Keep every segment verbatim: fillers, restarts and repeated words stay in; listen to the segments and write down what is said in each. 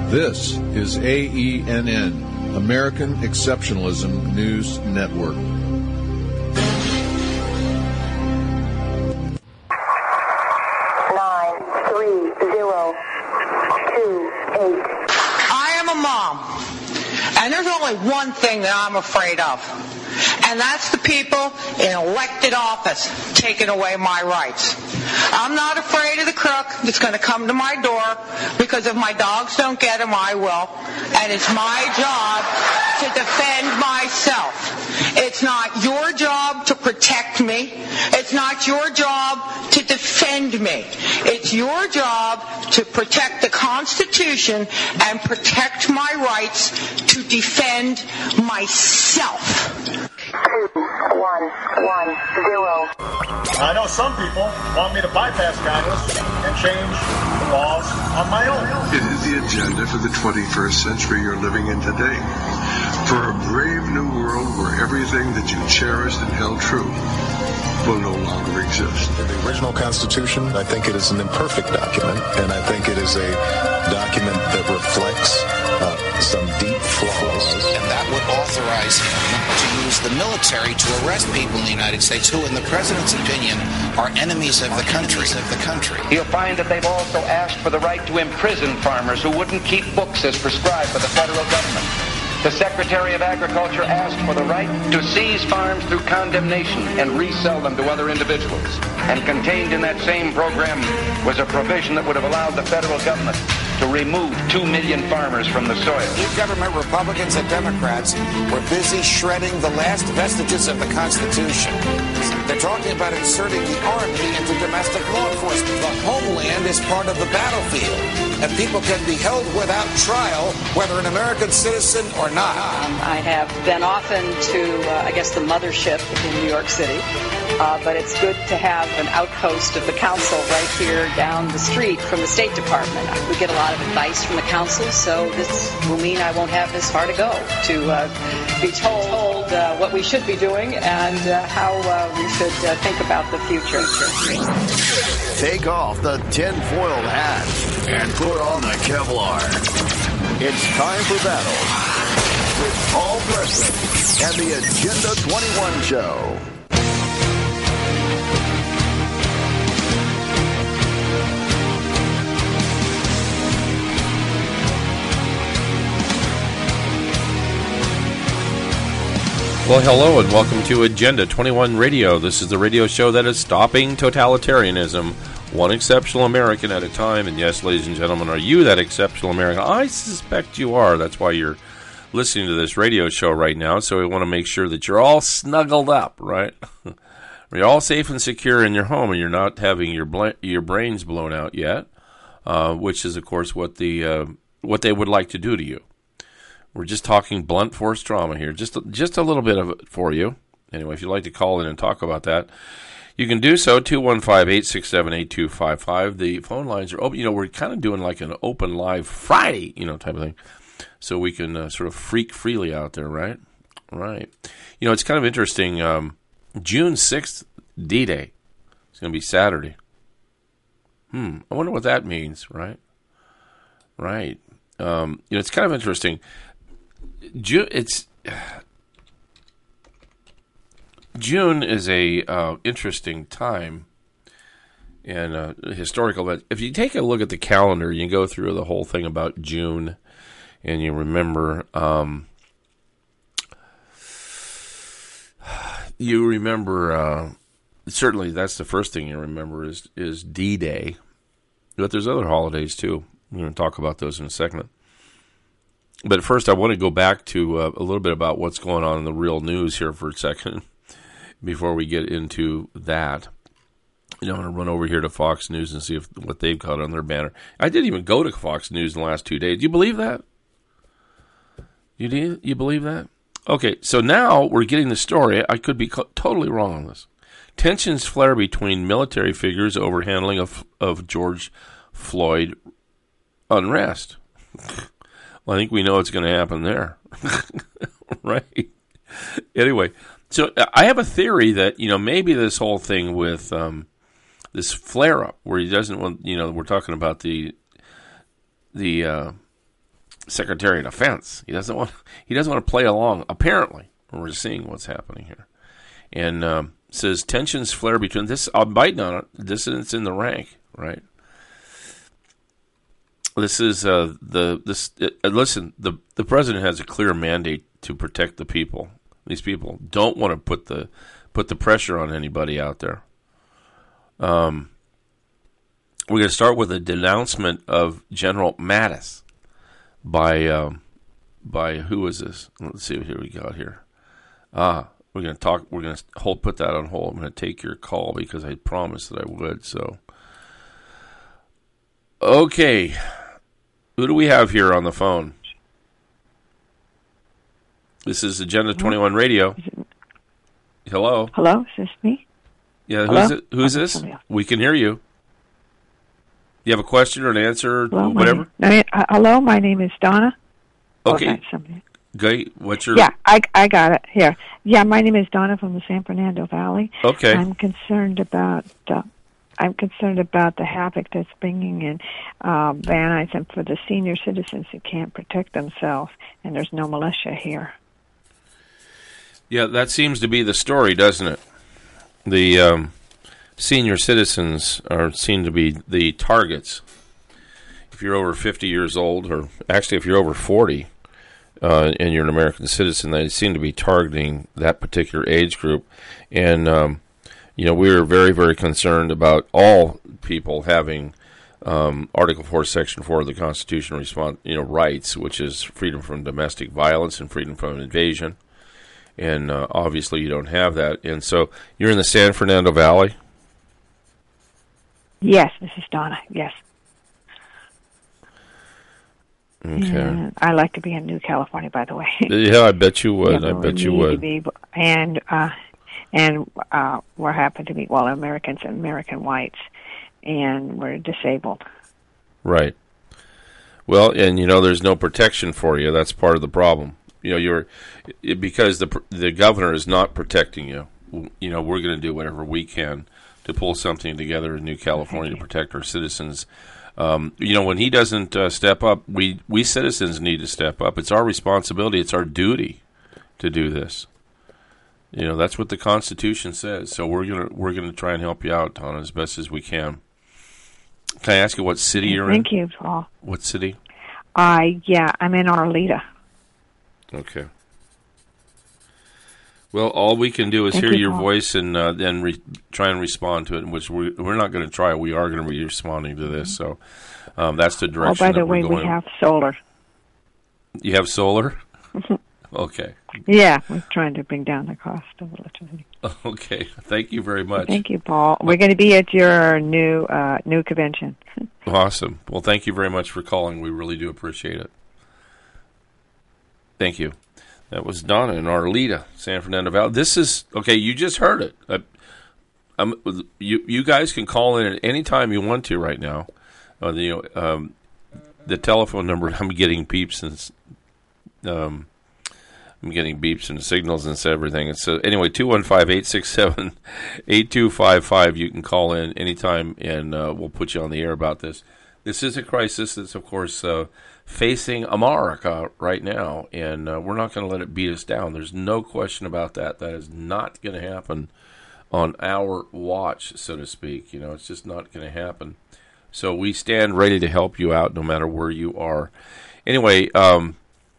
This is A E N N, American Exceptionalism News Network. Nine, three, zero, two, eight. I am a mom, and there's only one thing that I'm afraid of, and that's the people in elected office taking away my rights. I'm not afraid of the crook that's going to come to my door, because if my dogs don't get him, I will. And it's my job to defend myself. It's not your job to protect me. It's not your job to defend me. It's your job to protect the Constitution and protect my rights to defend myself. Two, one, one, zero. I know some people want me to bypass Congress and change the laws on my own. It is the agenda for the twenty-first century you're living in today. For a brave new world where everything that you cherished and held true will no longer exist. The original Constitution, I think it is an imperfect document, and I think it is a document that reflects uh, some deep flaws. And that would authorize him to use the military to arrest people in the United States who, in the president's opinion, are enemies of the country. Of the country. You'll find that they've also asked for the right to imprison farmers who wouldn't keep books as prescribed by the federal government. The Secretary of Agriculture asked for the right to seize farms through condemnation and resell them to other individuals. And contained in that same program was a provision that would have allowed the federal government to remove two million farmers from the soil. New government Republicans and Democrats were busy shredding the last vestiges of the Constitution. They're talking about inserting the Army into domestic law enforcement. The homeland is part of the battlefield, and people can be held without trial, whether an American citizen or not. Um, I have been often to, uh, I guess, the mothership in New York City, uh, but it's good to have an outpost of the council right here down the street from the State Department. We get a lot of advice from the council, so this will mean I won't have this far to go to uh, be told uh, what we should be doing and uh, how uh, we should uh, think about the future. Take off the tinfoil hat and put on the Kevlar. It's time for battle with Paul Preston and the Agenda twenty-one Show. Well, hello and welcome to Agenda twenty-one Radio. This is the radio show that is stopping totalitarianism, one exceptional American at a time. And yes, ladies and gentlemen, are you that exceptional American? I suspect you are. That's why you're listening to this radio show right now. So we want to make sure that you're all snuggled up, right? You're all safe and secure in your home, and you're not having your bla- your brains blown out yet, uh, which is, of course, what the uh, what they would like to do to you. We're just talking blunt force trauma here, just just a little bit of it for you. Anyway, if you'd like to call in and talk about that, you can do so, two one five, eight six seven, eight two five five. The phone lines are open. You know, we're kind of doing like an open live Friday, you know, type of thing, so we can uh, sort of freak freely out there, right? Right. You know, it's kind of interesting. Um, June sixth, D-Day. It's going to be Saturday. Hmm, I wonder what that means, right? Right. Um, you know, it's kind of interesting. June, it's June is a uh, interesting time and uh, historical event. If you take a look at the calendar, you go through the whole thing about June, and you remember, um, you remember. Uh, certainly, that's the first thing you remember is is D-Day, but there's other holidays too. We're going to talk about those in a second. But first, I want to go back to uh, a little bit about what's going on in the real news here for a second before we get into that. You know, I'm going to run over here to Fox News and see if what they've got on their banner. I didn't even go to Fox News in the last two days. Do you believe that? You do? You believe that? Okay, so now we're getting the story. I could be co- totally wrong on this. Tensions flare between military figures over handling of of George Floyd unrest. Well, I think we know what's going to happen there. Right? Anyway, so I have a theory that, you know, maybe this whole thing with um, this flare-up where he doesn't want, you know, we're talking about the, the uh, Secretary of Defense. He doesn't want he doesn't want to play along. Apparently, we're seeing what's happening here, and um, says tensions flare between this. I'm biting on it. Dissidents in the rank, right? This is uh, the this. Uh, listen, the the president has a clear mandate to protect the people. These people don't want to put the put the pressure on anybody out there. Um, we're going to start with a denouncement of General Mattis by um, by who is this? Let's see what here we got here. Ah, we're going to talk. We're going to hold put that on hold. I'm going to take your call because I promised that I would. So, okay. Who do we have here on the phone? This is Agenda twenty-one Radio. Hello. Hello, is this me? Yeah, Hello? who's it? Who's Oh, this? somebody else. We can hear you. You have a question or an answer, Hello, my whatever? name- uh, hello, my name is Donna. Okay. Oh, that's somebody. Great. What's your? Yeah, I, I got it here. Yeah, my name is Donna from the San Fernando Valley. Okay. I'm concerned about uh, I'm concerned about the havoc that's bringing in uh, Van for the senior citizens who can't protect themselves, and there's no militia here. Yeah, that seems to be the story, doesn't it? The um, senior citizens are seen to be the targets. If you're over fifty years old, or actually if you're over forty, uh, and you're an American citizen, they seem to be targeting that particular age group. And, um, you know, we are very, very concerned about all people having um, Article four, Section four of the Constitution respond, you know, rights, which is freedom from domestic violence and freedom from invasion. And uh, obviously you don't have that. And so you're in the San Fernando Valley? Yes, this is Donna, yes. Okay. And I like to be in New California, by the way. Yeah, I bet you would. Yeah, I bet we you need would. to be, and uh, and uh, we're happen to be, well, Americans and American whites, and we're disabled. Right. Well, and you know, there's no protection for you. That's part of the problem. You know, you're it, because the the governor is not protecting you. You know, we're going to do whatever we can to pull something together in New California to protect our citizens. Um, you know, when he doesn't uh, step up, we we citizens need to step up. It's our responsibility. It's our duty to do this. You know, that's what the Constitution says. So we're gonna we're gonna try and help you out, Donna, as best as we can. Can I ask you what city you're Thank in? you, Paul. What city? Uh, yeah, I'm in Arleta. Okay. Well, all we can do is Thank hear you, your Paul. voice and uh, then re- try and respond to it, which we, we're not going to try. We are going to be responding to this. So um, that's the Oh, direction by that the we're way, going. we have solar. You have solar? Okay. Yeah, we're trying to bring down the cost of electricity. Okay. Thank you very much. Thank you, Paul. We're going to be at your new uh, new convention. Awesome. Well, thank you very much for calling. We really do appreciate it. Thank you. That was Donna in Arleta, San Fernando Valley. This is, okay, you just heard it. I, I'm, you you guys can call in at any time you want to right now. Uh, the, you know, um, the telephone number, I'm getting beeps and um, I'm getting beeps and signals and everything. And so anyway, two one five, eight six seven, eight two five five. You can call in anytime, and uh, we'll put you on the air about this. This is a crisis that's, of course, uh, facing America right now, and uh, we're not going to let it beat us down. There's no question about that. That is not going to happen on our watch, so to speak. You know, it's just not going to happen. So we stand ready to help you out no matter where you are. Anyway, um,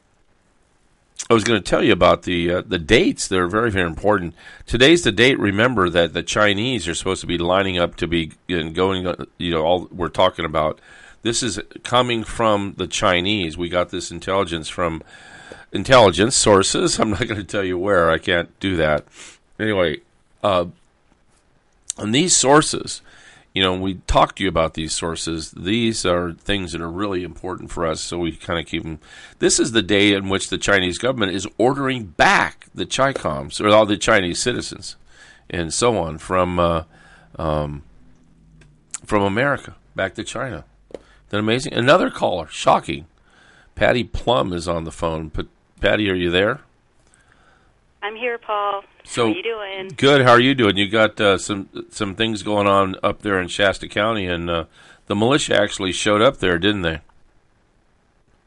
I was going to tell you about the uh, the dates. They're very, very important. Today's the date. Remember that the Chinese are supposed to be lining up to be and going. You know, all we're talking about. This is coming from the Chinese. We got this intelligence from intelligence sources. I'm not going to tell you where. I can't do that. Anyway, uh, and these sources, you know, we talked to you about these sources. These are things that are really important for us, so we kind of keep them. This is the day in which the Chinese government is ordering back the Chicoms, or all the Chinese citizens, and so on, from uh, um, from America back to China. Isn't that amazing? Another caller, shocking. Patty Plum is on the phone. P- Patty, are you there? I'm here, Paul. So, how are you doing? Good. How are you doing? You got uh, some some things going on up there in Shasta County, and uh, the militia actually showed up there, didn't they?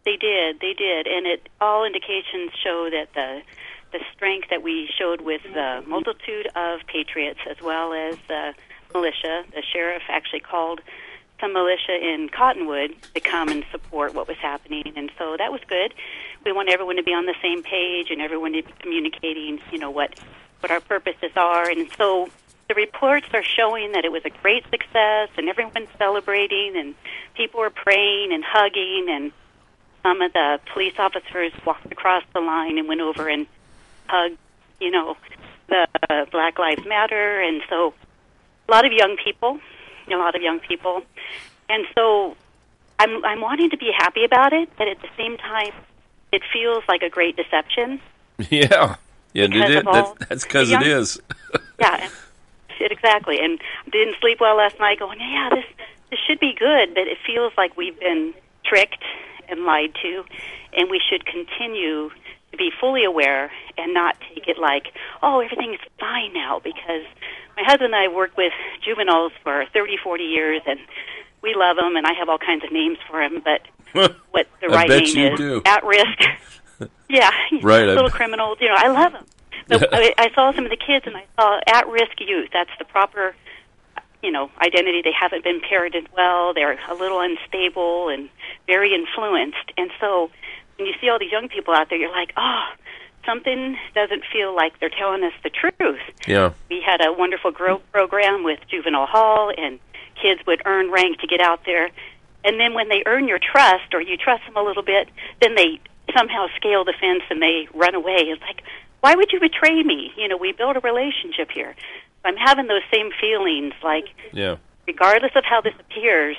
They did, they did, and it all indications show that the the strength that we showed with the multitude of patriots as well as the militia. The sheriff actually called some militia in Cottonwood to come and support what was happening, and so that was good. We want everyone to be on the same page and everyone to be communicating, you know, what what our purposes are, and so the reports are showing that it was a great success, and everyone's celebrating, and people were praying and hugging, and some of the police officers walked across the line and went over and hugged, you know, the uh, Black Lives Matter, and so a lot of young people, a lot of young people, and so I'm I'm wanting to be happy about it, but at the same time, it feels like a great deception. Yeah, yeah, it, it, all, that, that's because it is. Yeah, it, exactly. And didn't sleep well last night. Going, yeah, this this should be good, but it feels like we've been tricked and lied to, and we should continue to be fully aware and not take it like, oh, everything is fine now, because my husband and I worked with juveniles for thirty, forty years, and we love them, and I have all kinds of names for them, but what the right name is, do. at risk. Yeah, right, little I... criminals, you know, I love them. But I, I saw some of the kids, and I saw at-risk youth. That's the proper, you know, identity. They haven't been parented well. They're a little unstable and very influenced, and so when you see all these young people out there, you're like, oh, something doesn't feel like they're telling us the truth. Yeah. We had a wonderful grow program with Juvenile Hall, and kids would earn rank to get out there. And then when they earn your trust, or you trust them a little bit, then they somehow scale the fence and they run away. It's like, why would you betray me? You know, we built a relationship here. I'm having those same feelings, like, yeah. regardless of how this appears,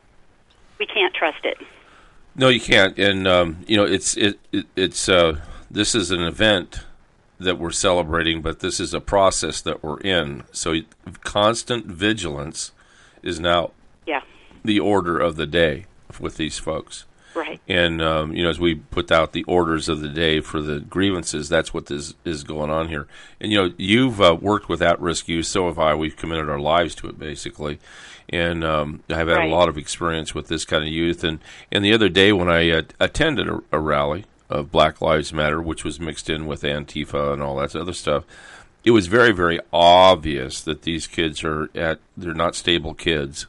we can't trust it. No, you can't, and um, you know it's it, it it's uh, this is an event that we're celebrating, but this is a process that we're in. So constant vigilance is now yeah. the order of the day with these folks. Right. And um, you know, as we put out the orders of the day for the grievances, that's what this is going on here. And you know, you've uh, worked with at-risk youth, so have I. We've committed our lives to it, basically. And um, I've had right. a lot of experience with this kind of youth. And, and the other day when I uh, attended a, a rally of Black Lives Matter, which was mixed in with Antifa and all that other stuff, it was very, very obvious that these kids are at, they're not stable kids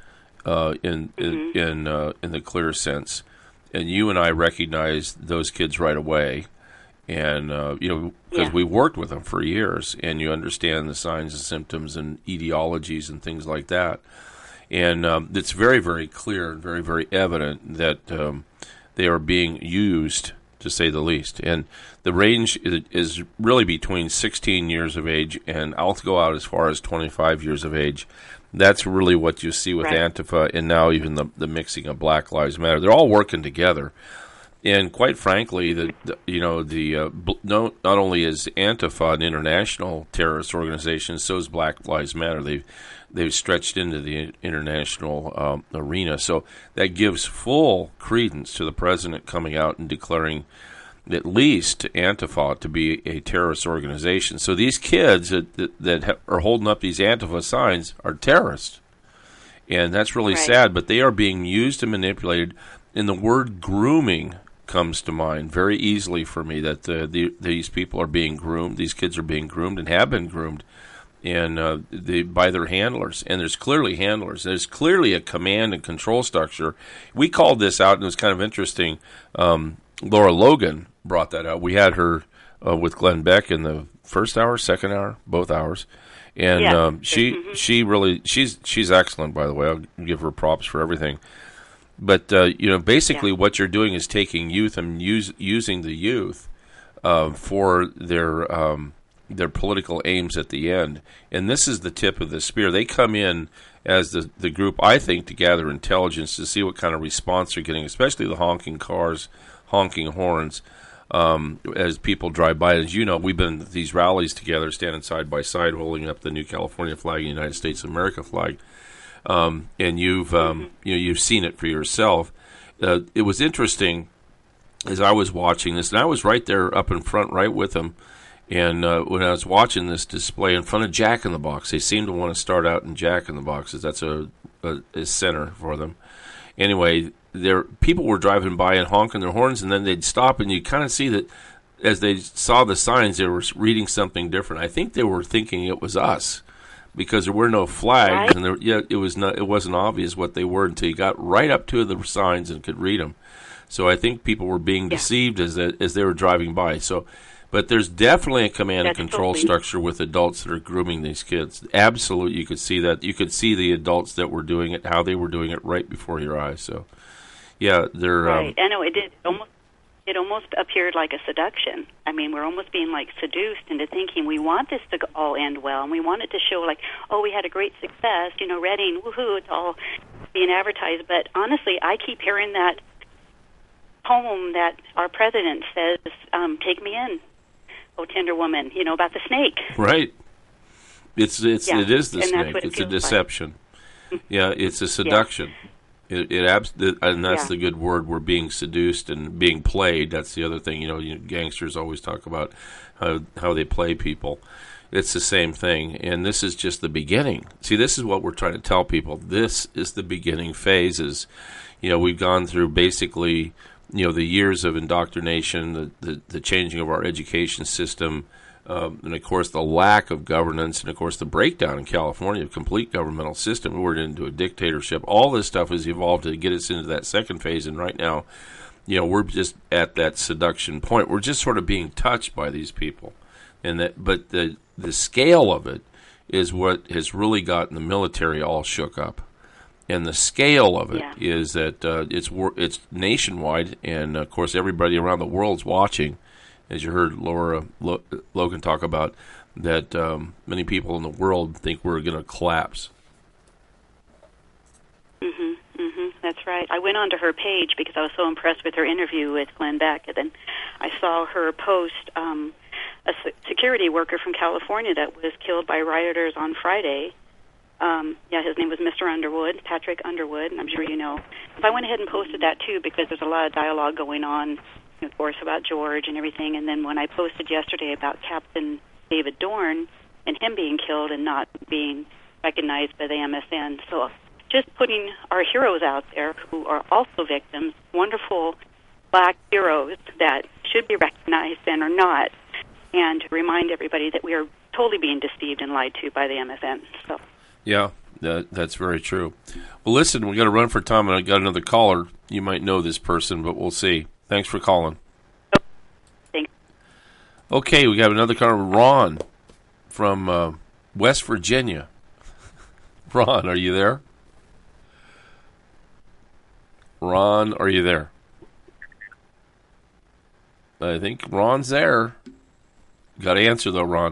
uh, in mm-hmm. in in, uh, in the clear sense. And you and I recognized those kids right away. And, uh, you know, because yeah. we worked with them for years, and you understand the signs and symptoms and etiologies and things like that. And um, it's very, very clear and very, very evident that um, they are being used, to say the least. And the range is, is really between sixteen years of age, and I'll go out as far as twenty-five years of age. That's really what you see with right. Antifa, and now even the, the mixing of Black Lives Matter. They're all working together. And quite frankly, the, the you know the uh, bl- no, not only is Antifa an international terrorist organization, so is Black Lives Matter. They've they've stretched into the international um, arena, so that gives full credence to the president coming out and declaring at least Antifa to be a terrorist organization. So these kids that that, that ha- are holding up these Antifa signs are terrorists, and that's really right. sad. But they are being used and manipulated. And the word grooming comes to mind very easily for me, that the, the, these people are being groomed, these kids are being groomed and have been groomed and uh, they, by their handlers. And there's clearly handlers. There's clearly a command and control structure. We called this out, and it was kind of interesting. Um, Laura Logan brought that out. We had her uh, with Glenn Beck in the first hour, second hour, both hours. And yeah. um, she mm-hmm. she really, she's she's excellent, by the way. I'll give her props for everything. But, uh, you know, basically yeah. what you're doing is taking youth and use, using the youth uh, for their um, their political aims at the end. And this is the tip of the spear. They come in as the, the group, I think, to gather intelligence, to see what kind of response they're getting, especially the honking cars, honking horns, um, as people drive by. As you know, we've been at these rallies together, standing side by side, holding up the new California flag and the United States of America flag. Um, and you've um, mm-hmm. you know you've seen it for yourself. Uh, it was interesting as I was watching this, and I was right there up in front, right with them. And uh, when I was watching this display in front of Jack in the Box, they seem to want to start out in Jack in the Boxes. That's a, a, a center for them. anyway, there people were driving by and honking their horns, and then they'd stop, and you kind of see that as they saw the signs, they were reading something different. I think they were thinking it was us because there were no flags, Right. and there, yeah, it was not. It wasn't obvious what they were until you got right up to the signs and could read them. So I think people were being deceived as they, as they were driving by. So, but there's definitely a command That's and control totally- structure with adults that are grooming these kids. Absolutely, you could see that. You could see the adults that were doing it, how they were doing it right before your eyes. So, yeah, they're Right. um, I know it did almost. It almost appeared like a seduction. I mean, we're almost being like seduced into thinking we want this to all end well, and we want it to show like, oh, we had a great success, you know, Reading, woohoo, it's all being advertised. But honestly, I keep hearing that poem that our president says, um, "Take me in, oh tender woman," you know, about the snake. right. It's it's Yeah, it is the and that's snake. what it It's a feels like. deception. Yeah, it's a seduction. It, it abs- and that's Yeah. the good word. We're being seduced and being played. That's the other thing. You know, you, gangsters always talk about how how they play people. It's the same thing, and this is just the beginning. See, this is what we're trying to tell people. This is the beginning phases. You know, we've gone through basically, you know, the years of indoctrination, the the, the changing of our education system. Um, and, of course, the lack of governance, and, of course, the breakdown in California of complete governmental system. We're into a dictatorship. All this stuff has evolved to get us into that second phase, and right now, you know, we're just at that seduction point. We're just sort of being touched by these people. and that, But the, the scale of it is what has really gotten the military all shook up. And the scale of it Yeah. is that uh, it's wor- it's nationwide, and, of course, everybody around the world's watching. As you heard Laura Lo- Logan talk about, that um, many people in the world think we're going to collapse. Mhm, mhm. That's right. I went onto her page because I was so impressed with her interview with Glenn Beck, and then I saw her post um, a se- security worker from California that was killed by rioters on Friday. Um, yeah, his name was Mister Underwood, Patrick Underwood, and I'm sure you know. So I went ahead and posted that too because there's a lot of dialogue going on, of course, about George and everything. And then when I posted yesterday about Captain David Dorn and him being killed and not being recognized by the M S N, so just putting our heroes out there who are also victims, wonderful black heroes that should be recognized and are not, and to remind everybody that we are totally being deceived and lied to by the M S N. So. Yeah, that, that's very true. Well, listen, we got to run for time, and I got another caller. You might know this person, but we'll see. Thanks for calling. Oh, thanks. Okay, we got another caller, Ron from uh, West Virginia. Ron, are you there? Ron, are you there? I think Ron's there. Got to answer, though, Ron.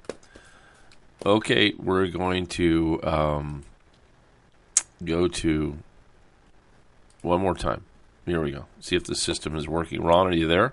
Okay, we're going to um, go to one more time. Here we go. See if the system is working. Ron, are you there?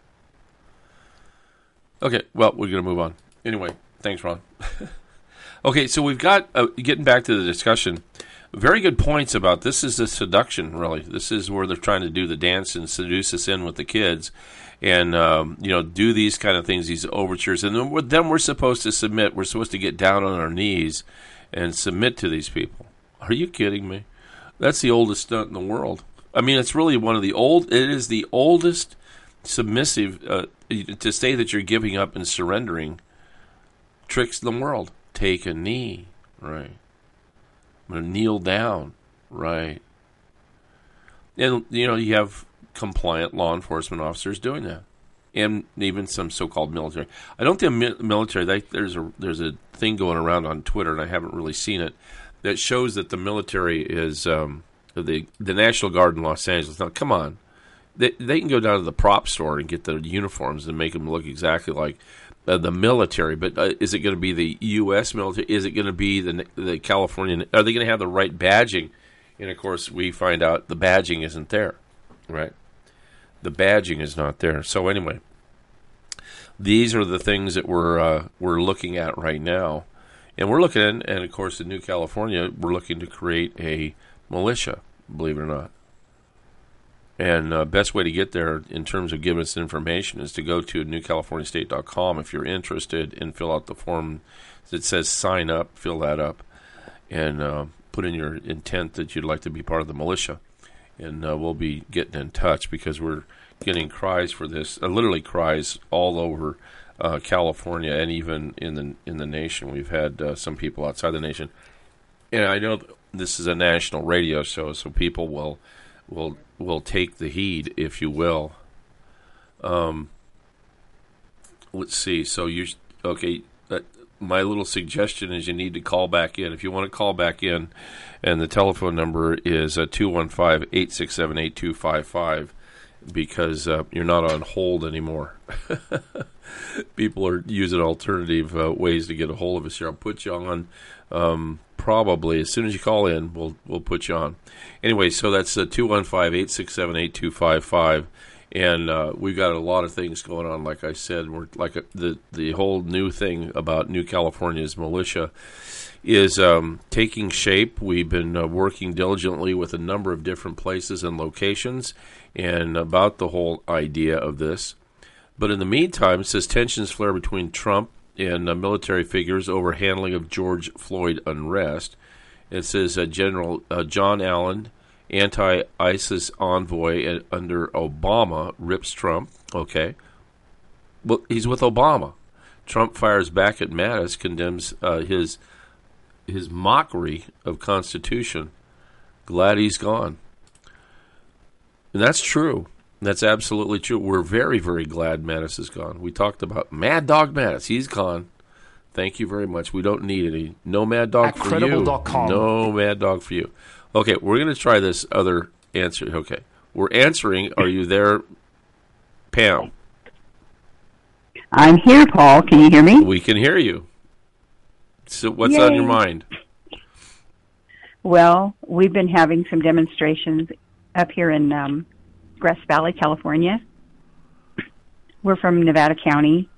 Okay, well, we're going to move on. Anyway, thanks, Ron. Okay, so we've got, uh, getting back to the discussion, very good points about this is the seduction, really. This is where they're trying to do the dance and seduce us in with the kids. And, um, you know, do these kind of things, these overtures. And then we're, then we're supposed to submit. We're supposed to get down on our knees and submit to these people. Are you kidding me? That's the oldest stunt in the world. I mean, it's really one of the old, it is the oldest submissive, uh, to say that you're giving up and surrendering tricks in the world. Take a knee, right. I'm going to kneel down, right. And, you know, you have compliant law enforcement officers doing that, and even some so-called military. I don't think mi- military. They, there's a there's a thing going around on Twitter, and I haven't really seen it, that shows that the military is um, the the National Guard in Los Angeles. Now, come on, they they can go down to the prop store and get the uniforms and make them look exactly like uh, the military. But uh, is it going to be the U S military? Is it going to be the the Californian? Are they going to have the right badging? And of course, we find out the badging isn't there, right? The badging is not there. So anyway, these are the things that we're uh, we're looking at right now, and we're looking at, and of course in New California, we're looking to create a militia. Believe it or not, and uh, best way to get there in terms of giving us information is to go to new california state dot com if you're interested, and fill out the form that says sign up. Fill that up, and uh, put in your intent that you'd like to be part of the militia. and uh, we'll be getting in touch because we're getting cries for this, uh, literally cries all over uh, California and even in the in the nation. We've had uh, some people outside the nation, and I know this is a national radio show, so people will will will take the heed, if you will. Um, let's see. So you okay? Uh, my little suggestion is you need to call back in if you want to call back in, and the telephone number is uh, two one five, eight six seven, eight two five five. Because uh, you're not on hold anymore. People are using alternative uh, ways to get a hold of us here. I'll put you on um, probably as soon as you call in. We'll we'll put you on. Anyway, so that's uh, two one five, eight six seven, eight two five five, and uh, we've got a lot of things going on. Like I said, we're like a, the the whole new thing about New California's militia is um, taking shape. We've been uh, working diligently with a number of different places and locations and about the whole idea of this. But in the meantime, it says tensions flare between Trump and uh, military figures over handling of George Floyd unrest. It says uh, General uh, John Allen, anti-ISIS envoy uh, under Obama, rips Trump. Okay. Well, he's with Obama. Trump fires back at Mattis, condemns uh, his his mockery of Constitution. Glad he's gone. And that's true. That's absolutely true. We're very, very glad Mattis is gone. We talked about Mad Dog Mattis. He's gone. Thank you very much. We don't need any. No Mad Dog At for credible you. dot com. No Mad Dog for you. Okay, we're going to try this other answer. Okay. We're answering. Are you there, Pam? I'm here, Paul. Can you hear me? We can hear you. So what's Yay. on your mind? Well, we've been having some demonstrations up here in um, Grass Valley, California. We're from Nevada County.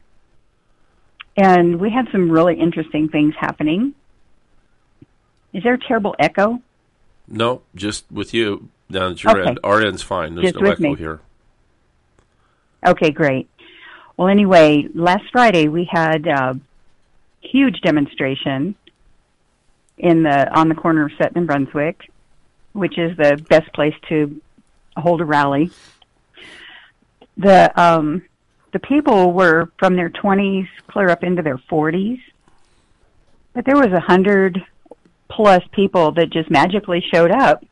And we had some really interesting things happening. Is there a terrible echo? No, just with you down at your Okay. end. Our end's fine. There's Just no with echo me. here. Okay, great. Well, anyway, last Friday we had a huge demonstration in the on the corner of Sutton and Brunswick, which is the best place to hold a rally. The um, the people were from their twenties clear up into their forties, but there was a hundred plus people that just magically showed up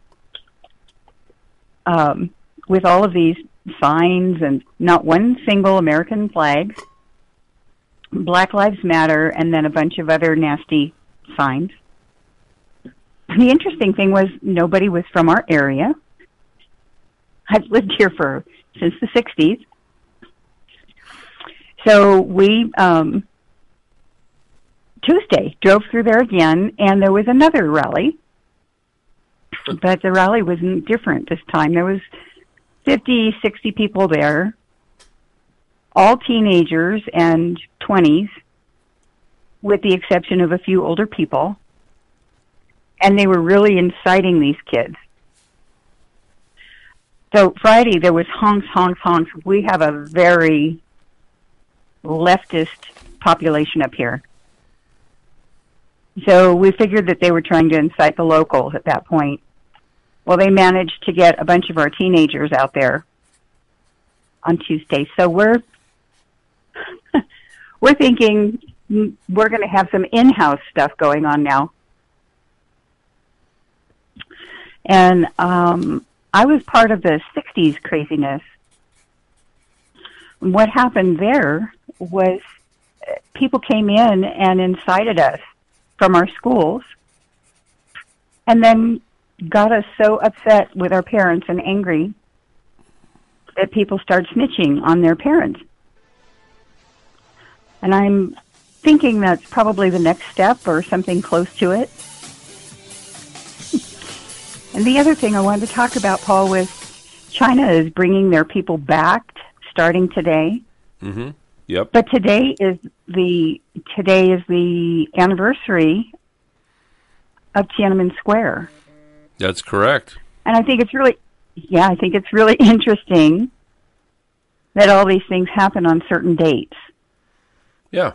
um, with all of these signs and not one single American flag, Black Lives Matter, and then a bunch of other nasty signs. The interesting thing was nobody was from our area. I've lived here for since the sixties. So we, um, Tuesday, drove through there again, and there was another rally. But the rally was different this time. There was fifty, sixty people there, all teenagers and twenties, with the exception of a few older people. And they were really inciting these kids. So Friday, there was honks, honks, honks. We have a very leftist population up here. So we figured that they were trying to incite the locals at that point. Well, they managed to get a bunch of our teenagers out there on Tuesday. So we're we're thinking we're going to have some in-house stuff going on now. And um, I was part of the sixties craziness. What happened there was people came in and incited us from our schools and then got us so upset with our parents and angry that people started snitching on their parents. And I'm thinking that's probably the next step or something close to it. And the other thing I wanted to talk about, Paul, was China is bringing their people back starting today. Mm-hmm. Yep. But today is the today is the anniversary of Tiananmen Square. That's correct. And I think it's really, yeah, I think it's really interesting that all these things happen on certain dates. Yeah.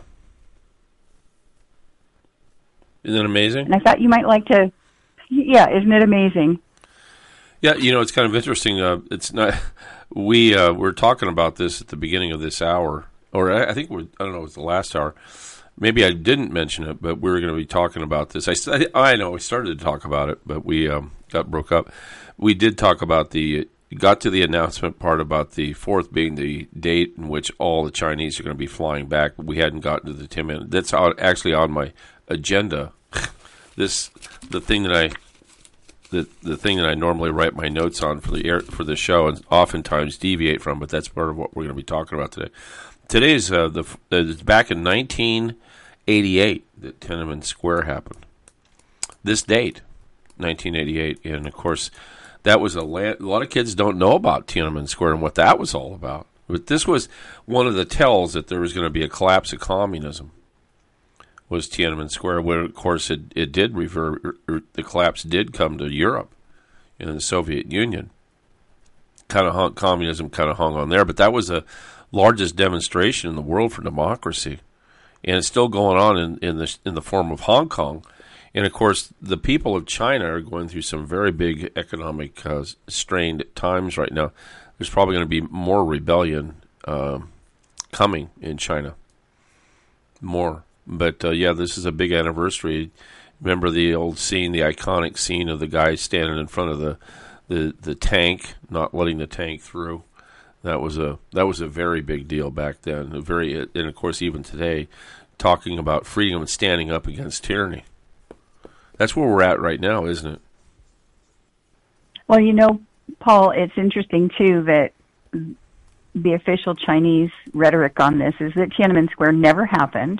Isn't it amazing? And I thought you might like to, yeah, isn't it amazing? Yeah, you know, it's kind of interesting. Uh, it's not. We uh, were talking about this at the beginning of this hour, or I, I think we're. I don't know. It was the last hour. Maybe I didn't mention it, but we were going to be talking about this. I, I know we started to talk about it, but we um, got broke up. We did talk about the. Got to the announcement part about the fourth being the date in which all the Chinese are going to be flying back. But we hadn't gotten to the ten minutes. That's out, actually on my agenda. This the thing that I. The the thing that I normally write my notes on for the air, for the show and oftentimes deviate from, but that's part of what we're going to be talking about today. Today's uh, the uh, it's back in nineteen eighty-eight that Tiananmen Square happened. This date, nineteen eighty-eight, and of course, that was a land, a lot of kids don't know about Tiananmen Square and what that was all about. But this was one of the tells that there was going to be a collapse of communism. Was Tiananmen Square, where of course it, it did revert, the collapse did come to Europe in the Soviet Union. Kind of hung, communism kind of hung on there, but that was the largest demonstration in the world for democracy, and it's still going on in, in the in the form of Hong Kong. And of course, the people of China are going through some very big economic uh, strained times right now. There's probably going to be more rebellion uh, coming in China, more. But, uh, yeah, this is a big anniversary. Remember the old scene, the iconic scene of the guy standing in front of the, the, the tank, not letting the tank through. That was a that was a very big deal back then. A very, and, of course, even today, talking about freedom and standing up against tyranny. That's where we're at right now, isn't it? Well, you know, Paul, it's interesting, too, that the official Chinese rhetoric on this is that Tiananmen Square never happened.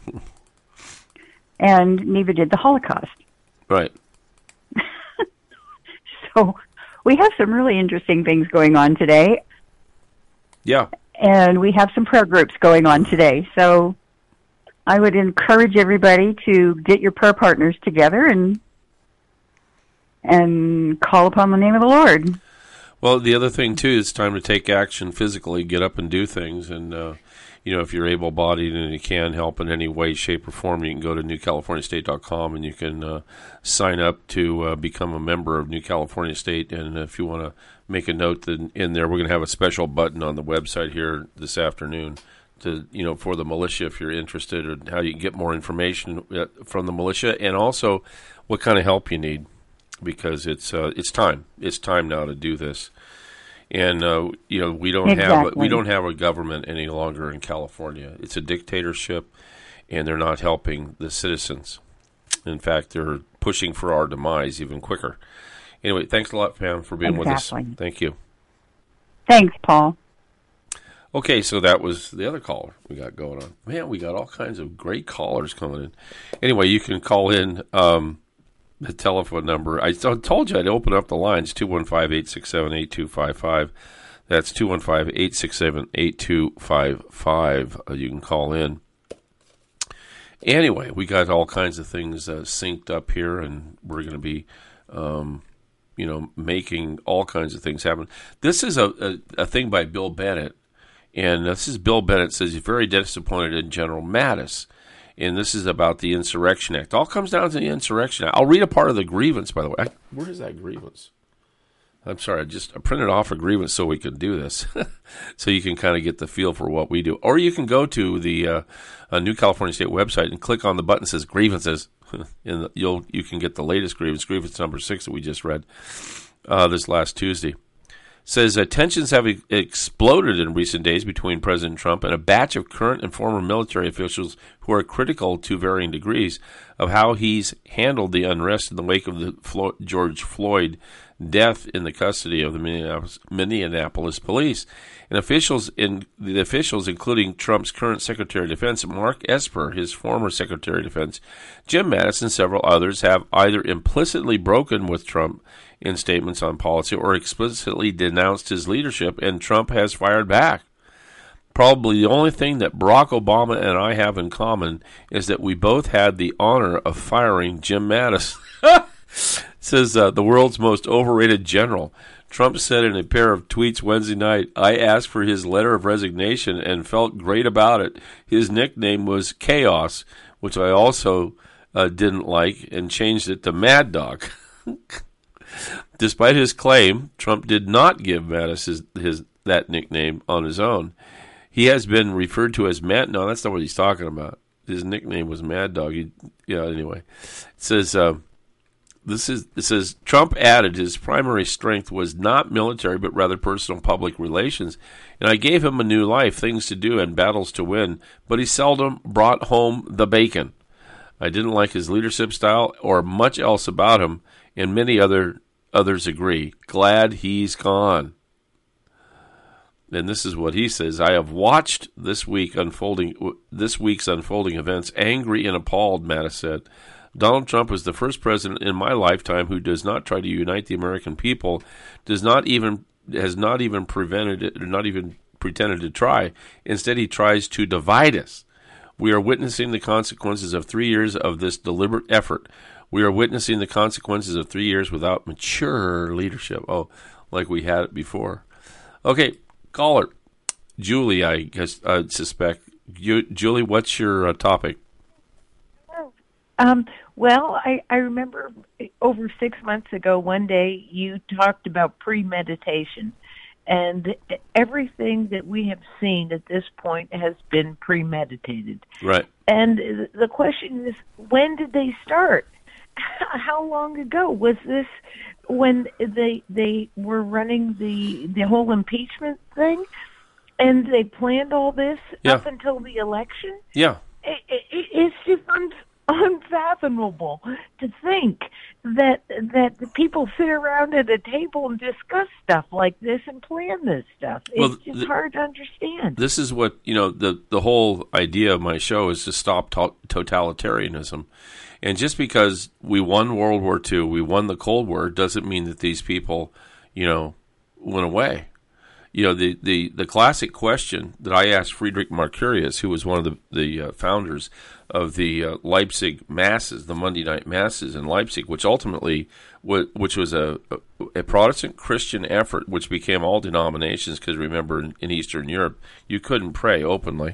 And neither did the Holocaust. Right. So we have some really interesting things going on today. Yeah. And we have some prayer groups going on today. So I would encourage everybody to get your prayer partners together and and call upon the name of the Lord. Well, the other thing, too, it's time to take action physically, get up and do things. And, uh, you know, if you're able-bodied and you can help in any way, shape, or form, you can go to new california state dot com and you can uh, sign up to uh, become a member of New California State. And if you want to make a note that in there, we're going to have a special button on the website here this afternoon to, you know, for the militia if you're interested, or how you can get more information from the militia, and also what kind of help you need. Because it's uh, it's time. It's time now to do this, and uh, you know we don't exactly. have we don't have a government any longer in California. It's a dictatorship, and they're not helping the citizens. In fact, they're pushing for our demise even quicker. Anyway, thanks a lot, Pam, for being exactly. with us. Thank you. Thanks, Paul. Okay, so that was the other caller we got going on. Man, we got all kinds of great callers coming in. Anyway, you can call in. Um, The telephone number, I told you I'd open up the lines, two one five, eight six seven, eight two five five. That's two one five, eight six seven, eight two five five. Uh, you can call in. Anyway, we got all kinds of things uh, synced up here, and we're going to be, um, you know, making all kinds of things happen. This is a, a, a thing by Bill Bennett, and this is Bill Bennett says he's very disappointed in General Mattis. And this is about the Insurrection Act. All comes down to the Insurrection Act. I'll read a part of the grievance, by the way. I, where is that grievance? I'm sorry, I just I printed off a grievance so we could do this, so you can kind of get the feel for what we do. Or you can go to the uh, uh, New California State website and click on the button that says grievances, and you'll you can get the latest grievance, grievance number six that we just read uh, this last Tuesday. Says uh, tensions have e- exploded in recent days between President Trump and a batch of current and former military officials who are critical to varying degrees of how he's handled the unrest in the wake of the Flo- George Floyd death in the custody of the Minneapolis, Minneapolis police. And officials in the officials, including Trump's current Secretary of Defense, Mark Esper, his former Secretary of Defense, Jim Mattis, and several others, have either implicitly broken with Trump in statements on policy or explicitly denounced his leadership, and Trump has fired back. Probably the only thing that Barack Obama and I have in common is that we both had the honor of firing Jim Mattis. Says uh, the world's most overrated general. Trump said in a pair of tweets Wednesday night, "I asked for his letter of resignation and felt great about it. His nickname was Chaos, which I also uh, didn't like, and changed it to Mad Dog." Despite his claim, Trump did not give Mattis his, his that nickname on his own. He has been referred to as Mad. No, that's not what he's talking about. His nickname was Mad Dog. He, yeah. Anyway, it says uh, this is it says Trump added his primary strength was not military but rather personal public relations, and I gave him a new life, things to do, and battles to win. But he seldom brought home the bacon. I didn't like his leadership style or much else about him, and many other others agree. Glad he's gone. And this is what he says. I have watched this week unfolding this week's unfolding events, angry and appalled, Mattis said. Donald Trump was the first president in my lifetime who does not try to unite the American people, does not even has not even prevented it, or not even pretended to try. Instead, he tries to divide us. We are witnessing the consequences of three years of this deliberate effort. We are witnessing the consequences of three years without mature leadership. Oh, like we had it before. Okay, caller. Julie, I guess, I suspect. You, Julie, what's your uh, topic? Um, well, I, I remember over six months ago, one day you talked about premeditation. And everything that we have seen at this point has been premeditated. Right. And the question is, when did they start? How long ago was this? When they they were running the the whole impeachment thing, and they planned all this yeah. up until the election. Yeah. It, it, it's just un, unfathomable to think that that the people sit around at a table and discuss stuff like this and plan this stuff. It's well, just the, hard to understand. This is what, you know, the, the whole idea of my show is to stop to- totalitarianism. And just because we won World War Two, we won the Cold War, doesn't mean that these people, you know, went away. You know, the, the, the classic question that I asked Friedrich Mercurius, who was one of the, the uh, founders of the uh, Leipzig Masses, the Monday night Masses in Leipzig, which ultimately, w- which was a, a Protestant Christian effort, which became all denominations, because remember, in, in Eastern Europe, you couldn't pray openly.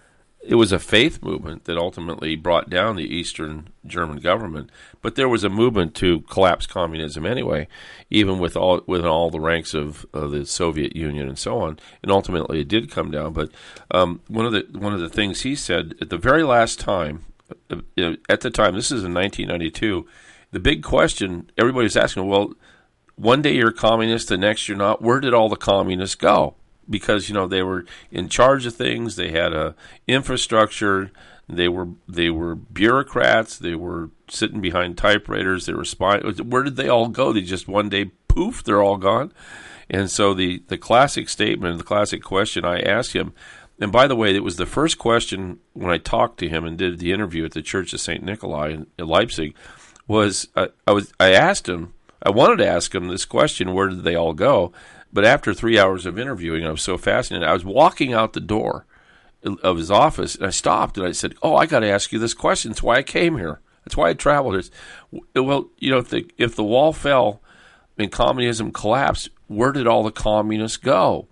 It was a faith movement that ultimately brought down the Eastern German government, but there was a movement to collapse communism anyway, even with all with all the ranks of, of the Soviet Union and so on. And ultimately, it did come down. But um, one of the one of the things he said at the very last time, uh, at the time, this is in nineteen ninety-two, the big question everybody was asking: well, one day you're communist, the next you're not. Where did all the communists go? Because, you know, they were in charge of things, they had a infrastructure, they were they were bureaucrats, they were sitting behind typewriters, they were spying. Where did they all go? They just one day, poof, they're all gone. And so the, the classic statement, the classic question I asked him, and by the way, it was the first question when I talked to him and did the interview at the Church of Saint Nikolai in, in Leipzig, was uh, I was I asked him, I wanted to ask him this question, where did they all go? But after three hours of interviewing, I was so fascinated. I was walking out the door of his office, and I stopped, and I said, oh, I got to ask you this question. That's why I came here. That's why I traveled. It's, well, you know, if the, if the wall fell and communism collapsed, where did all the communists go?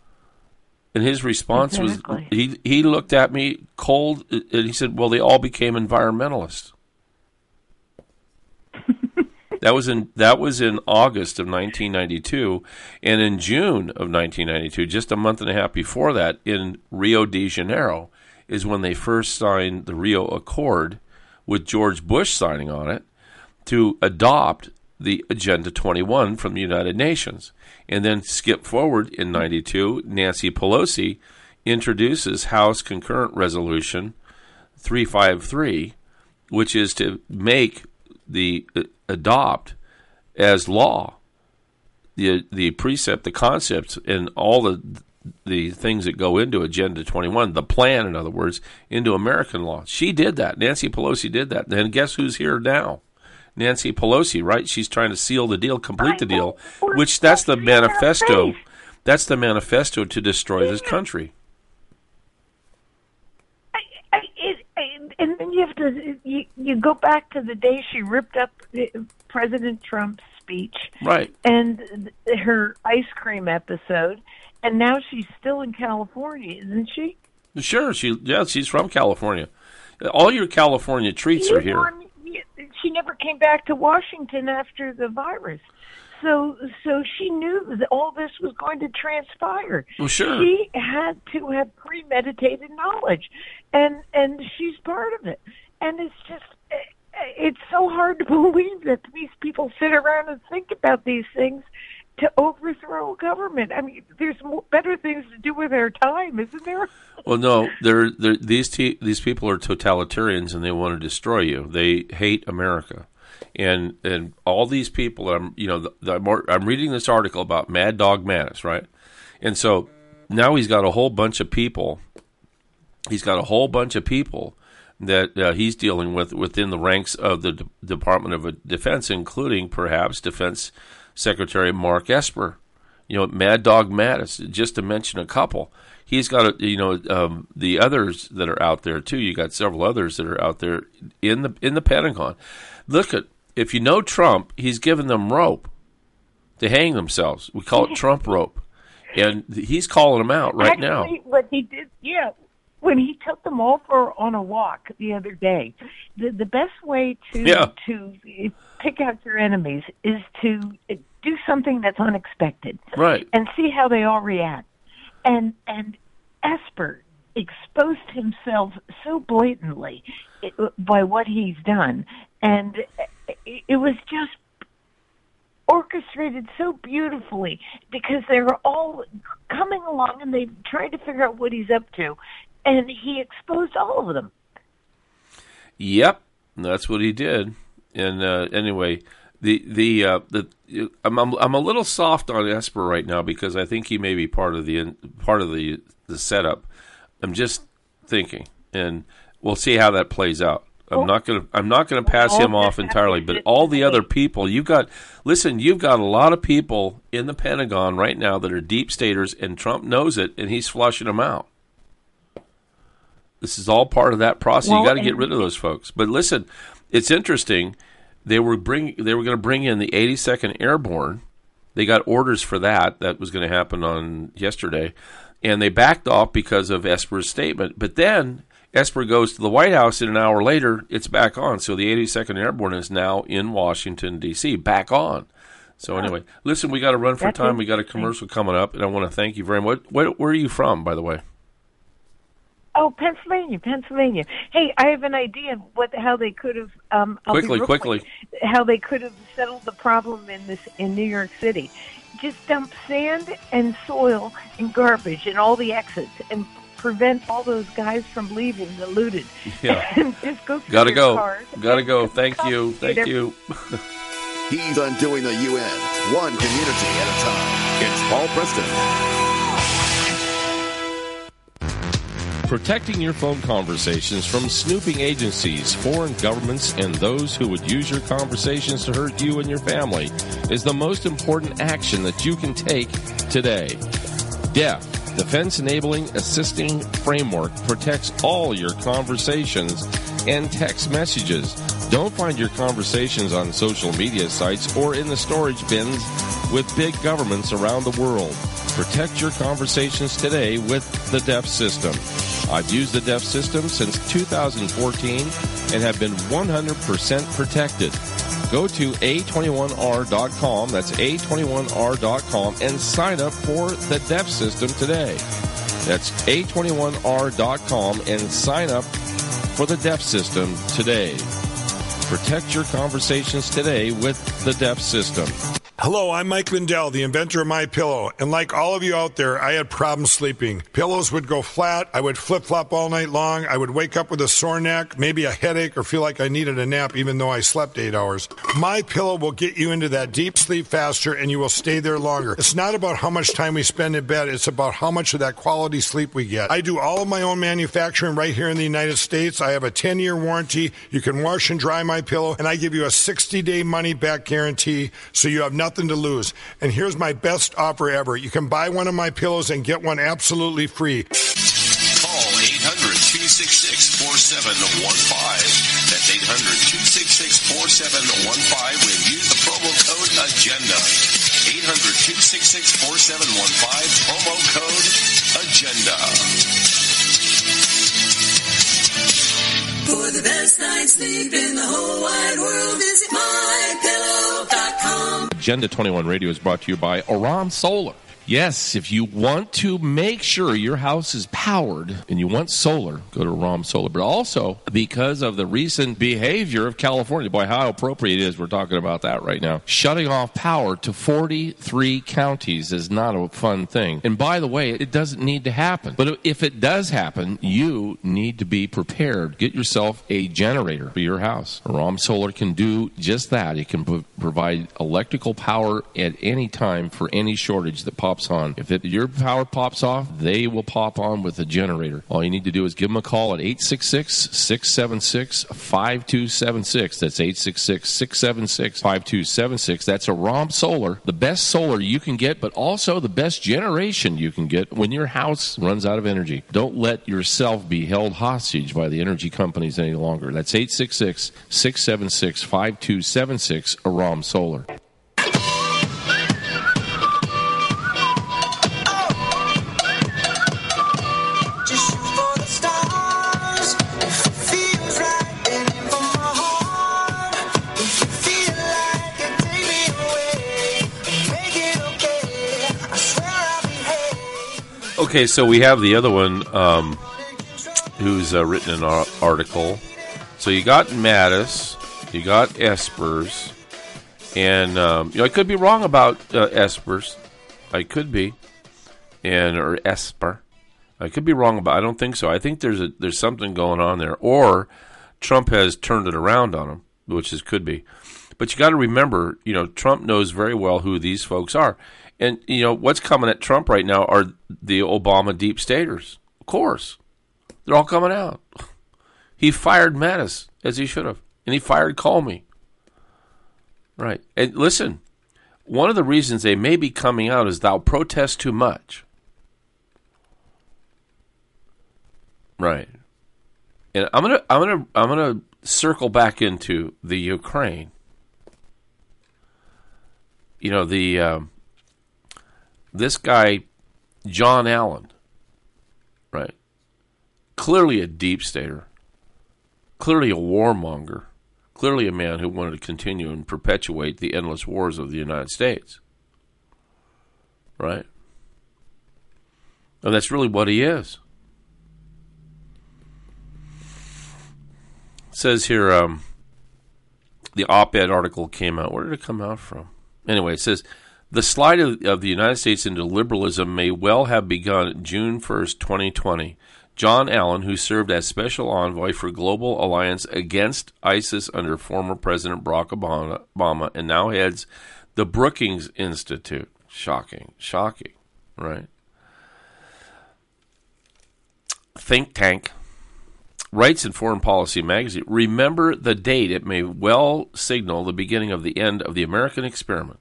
And his response exactly. was, he, he looked at me cold, and he said, well, they all became environmentalists. That was in that was in August of nineteen ninety-two, and in June of nineteen ninety-two, just a month and a half before that, in Rio de Janeiro, is when they first signed the Rio Accord, with George Bush signing on it, to adopt the Agenda twenty-one from the United Nations. And then skip forward in ninety-two, Nancy Pelosi introduces House Concurrent Resolution three fifty-three, which is to make the uh, adopt as law the the precept, the concepts, and all the the things that go into Agenda twenty-one, the plan, in other words, into American law. She did that. Nancy Pelosi did that. And guess who's here now? Nancy Pelosi, right? She's trying to seal the deal, complete the deal, which that's the manifesto. That's the manifesto to destroy this country. And then you have to you, you go back to the day she ripped up President Trump's speech, right? And her ice cream episode, and now she's still in California, isn't she? Sure, she yeah, she's from California. All your California treats you are here. Won, she never came back to Washington after the virus. So, so she knew that all this was going to transpire. Well, sure. She had to have premeditated knowledge, and and she's part of it. And it's just, it's so hard to believe that these people sit around and think about these things to overthrow a government. I mean, there's more, better things to do with our time, isn't there? Well, no, they're, they're, these te- these people are totalitarians, and they want to destroy you. They hate America. And and all these people, I'm you know, the, the, I'm reading this article about Mad Dog Mattis, right? And so now he's got a whole bunch of people. He's got a whole bunch of people that uh, he's dealing with within the ranks of the D- Department of Defense, including perhaps Defense Secretary Mark Esper. You know, Mad Dog Mattis, just to mention a couple. He's got, a, you know, um, the others that are out there too. You got several others that are out there in the in the Pentagon. Look at, if you know Trump, he's given them rope to hang themselves. We call it Trump rope. And he's calling them out right Actually, now. What he did, yeah, when he took them all for on a walk the other day, the the best way to Yeah. to pick out your enemies is to do something that's unexpected. Right. And see how they all react. And and Esper exposed himself so blatantly by what he's done, and it was just orchestrated so beautifully because they were all coming along and they tried to figure out what he's up to, and he exposed all of them. Yep, that's what he did. And uh, anyway, the the uh, the I'm, I'm I'm a little soft on Esper right now because I think he may be part of the part of the the setup. I'm just thinking, and we'll see how that plays out. I'm not gonna I'm not gonna pass him off entirely, but all the other people you've got. Listen, you've got a lot of people in the Pentagon right now that are deep staters, and Trump knows it, and he's flushing them out. This is all part of that process. Well, you got to get rid of those folks. But listen, it's interesting. They were bring they were going to bring in the eighty-second Airborne. They got orders for that. That was going to happen on yesterday, and they backed off because of Esper's statement. But then Esper goes to the White House, and an hour later, it's back on. So the eighty-second Airborne is now in Washington, D C, back on. So anyway, listen, we got to run for That's time. We got a commercial coming up, and I want to thank you very much. Where, where are you from, by the way? Oh, Pennsylvania, Pennsylvania. Hey, I have an idea of what how they could have um, I'll be Quickly, real quickly. quick, how they could have settled the problem in this in New York City. Just dump sand and soil and garbage in all the exits and prevent all those guys from leaving the looted. Yeah. And just go through Gotta their go. cars. Gotta go. Thank you. Thank you. He's undoing the U N, one community at a time. It's Paul Preston. Protecting your phone conversations from snooping agencies, foreign governments, and those who would use your conversations to hurt you and your family is the most important action that you can take today. D E F, Defense Enabling Assisting Framework, protects all your conversations and text messages. Don't find your conversations on social media sites or in the storage bins with big governments around the world. Protect your conversations today with the D E F system. I've used the D E F system since two thousand fourteen and have been one hundred percent protected. Go to A twenty-one R dot com, that's A twenty-one R dot com, and sign up for the D E F system today. That's A twenty-one R dot com and sign up for the D E F system today. Protect your conversations today with the D E F system. Hello, I'm Mike Lindell, the inventor of MyPillow, and like all of you out there, I had problems sleeping. Pillows would go flat, I would flip-flop all night long, I would wake up with a sore neck, maybe a headache, or feel like I needed a nap even though I slept eight hours. MyPillow will get you into that deep sleep faster, and you will stay there longer. It's not about how much time we spend in bed, it's about how much of that quality sleep we get. I do all of my own manufacturing right here in the United States. I have a ten-year warranty. You can wash and dry my pillow, and I give you a sixty-day money-back guarantee, so you have nothing to lose. And here's my best offer ever. You can buy one of my pillows and get one absolutely free. Call eight hundred, two six six, four seven one five. That's eight hundred, two six six, four seven one five and use the promo code AGENDA. eight hundred, two six six, four seven one five, promo code AGENDA. For the best night's sleep in the whole wide world. Visit my pillow dot com. Agenda twenty-one Radio is brought to you by Aram Solar. Yes, if you want to make sure your house is powered and you want solar, go to Aram Solar. But also, because of the recent behavior of California, boy, how appropriate it is, we're talking about that right now. Shutting off power to forty-three counties is not a fun thing. And by the way, it doesn't need to happen. But if it does happen, you need to be prepared. Get yourself a generator for your house. Aram Solar can do just that. It can p- provide electrical power at any time for any shortage that pops on. If it, your power pops off, they will pop on with a generator. All you need to do is give them a call at eight six six, six seven six, five two seven six. That's eight six six, six seven six, five two seven six. That's Aram Solar, the best solar you can get, but also the best generation you can get when your house runs out of energy. Don't let yourself be held hostage by the energy companies any longer. That's eight six six, six seven six, five two seven six, Aram Solar. Okay, so we have the other one um, who's uh, written an article. So you got Mattis, you got Espers, and um, you know I could be wrong about uh, Espers. I could be, and or Esper. I could be wrong about. I don't think so. I think there's a there's something going on there, or Trump has turned it around on him, which is could be. But you got to remember, you know, Trump knows very well who these folks are. And, you know, what's coming at Trump right now are the Obama deep staters. Of course. They're all coming out. He fired Mattis, as he should have. And he fired Comey. Right. And listen, one of the reasons they may be coming out is thou protest too much. Right. And I'm gonna I'm gonna I'm gonna circle back into the Ukraine. You know, the um, this guy, John Allen, right? Clearly a deep stater, clearly a warmonger, clearly a man who wanted to continue and perpetuate the endless wars of the United States, right? And that's really what he is. It says here, um, the op-ed article came out. Where did it come out from? Anyway, it says, the slide of, of the United States into liberalism may well have begun June first, twenty twenty. John Allen, who served as special envoy for Global Alliance Against ISIS under former President Barack Obama, and now heads the Brookings Institute. Shocking, shocking, right? Think tank. Writes in Foreign Policy magazine, remember the date. It may well signal the beginning of the end of the American experiment.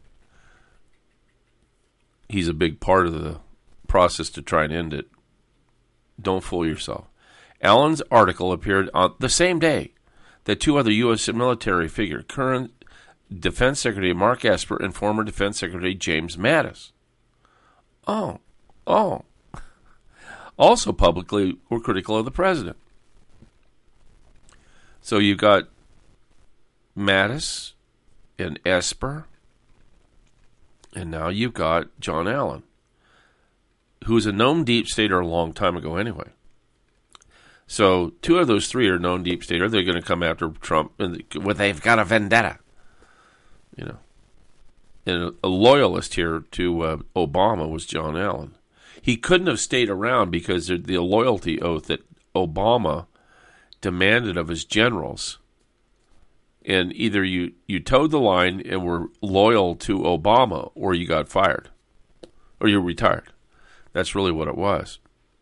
He's a big part of the process to try and end it. Don't fool yourself. Allen's article appeared on the same day that two other U S military figures, current Defense Secretary Mark Esper and former Defense Secretary James Mattis. Oh, oh. Also publicly were critical of the president. So you got Mattis and Esper, and now you've got John Allen, who's a known deep stater a long time ago anyway. So two of those three are known deep stater. They're going to come after Trump, and well, they've got a vendetta, you know. And a loyalist here to uh, Obama was John Allen. He couldn't have stayed around because of the loyalty oath that Obama demanded of his generals, and either you, you towed the line and were loyal to Obama, or you got fired, or you retired. That's really what it was.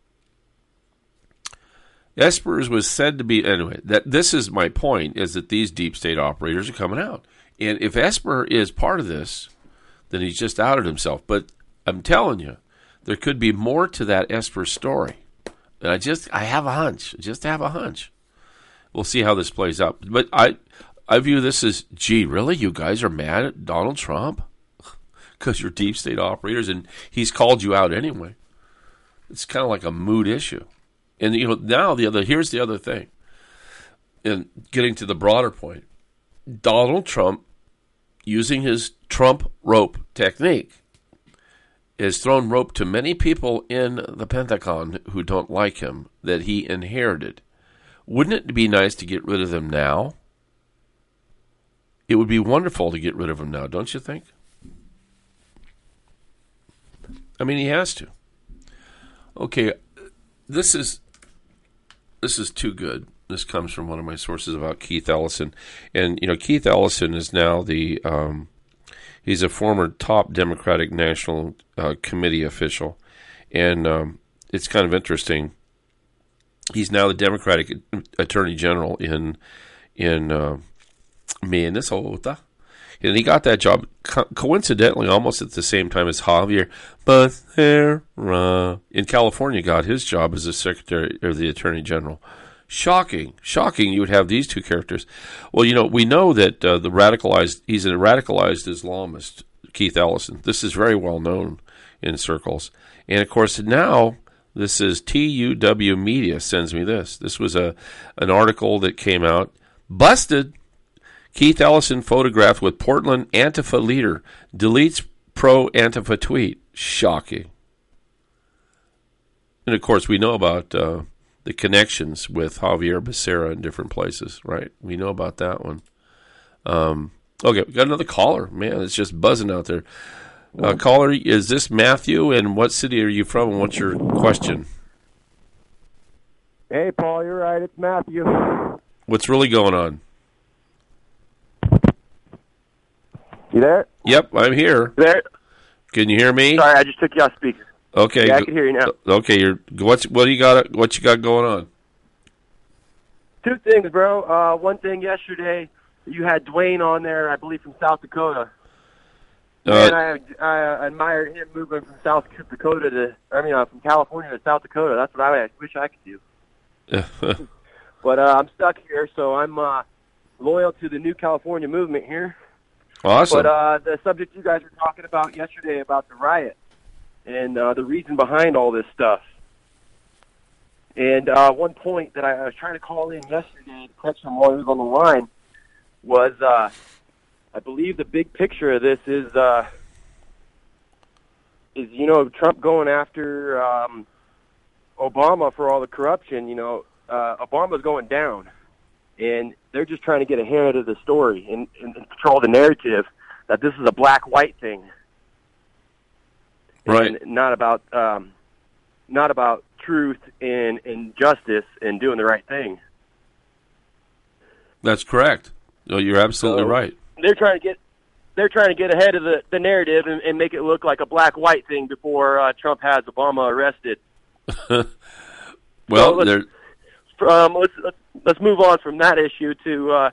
Espers was said to be, anyway, that this is my point, is that these deep state operators are coming out. And if Esper is part of this, then he's just outed himself. But I'm telling you, there could be more to that Esper story. And I just, I have a hunch, just have a hunch. We'll see how this plays out. But I I view this as, gee, really? You guys are mad at Donald Trump? Because you're deep state operators, and he's called you out anyway. It's kind of like a mood issue. And, you know, now the other, here's the other thing. and getting to the broader point, Donald Trump, using his Trump rope technique, has thrown rope to many people in the Pentagon who don't like him that he inherited. Wouldn't it be nice to get rid of them now? It would be wonderful to get rid of him now, don't you think? I mean, he has to. Okay, this is this is too good. This comes from one of my sources about Keith Ellison. And, you know, Keith Ellison is now the, um, he's a former top Democratic National uh, Committee official. And um, it's kind of interesting. He's now the Democratic Attorney General in, in uh, Minnesota. And he got that job co- coincidentally almost at the same time as Javier Becerra in California got his job as the Secretary or the Attorney General. Shocking, shocking you would have these two characters. Well, you know, we know that uh, the radicalized, he's a radicalized Islamist, Keith Ellison. This is very well known in circles. And, of course, now this is T U W Media sends me this. This was a an article that came out. Busted. Keith Ellison photographed with Portland Antifa leader. Deletes pro-Antifa tweet. Shocking. And, of course, we know about... Uh, the connections with Javier Becerra in different places, right? We know about that one. Um, okay, we got another caller. Man, it's just buzzing out there. Uh, caller, is this Matthew? And what city are you from? And what's your question? Hey, Paul, you're right. It's Matthew. What's really going on? You there? Yep, I'm here. You there? Can you hear me? Sorry, I just took you off speaker. Okay, yeah, I can hear you now. Okay, you're what's what do you got? What you got going on? Two things, bro. Uh, one thing yesterday, you had Dwayne on there, I believe from South Dakota. Uh, and I, I admired him moving from South Dakota to, I mean, uh, from California to South Dakota. That's what I wish I could do. But uh, I'm stuck here, so I'm uh, loyal to the New California movement here. Awesome. But uh, the subject you guys were talking about yesterday about the riot. And uh, the reason behind all this stuff. And uh, one point that I, I was trying to call in yesterday to catch him while he was on the line was, uh, I believe the big picture of this is, uh, is you know, Trump going after um, Obama for all the corruption. You know, uh, Obama's going down, and they're just trying to get ahead of the story and, and control the narrative that this is a black-white thing. Right. And not about um, not about truth and, and justice and doing the right thing. That's correct. No, you're absolutely so right. They're trying to get they're trying to get ahead of the, the narrative and, and make it look like a black-white thing before uh, Trump has Obama arrested. well, so let's, there. Um, let's, let's let's move on from that issue to uh,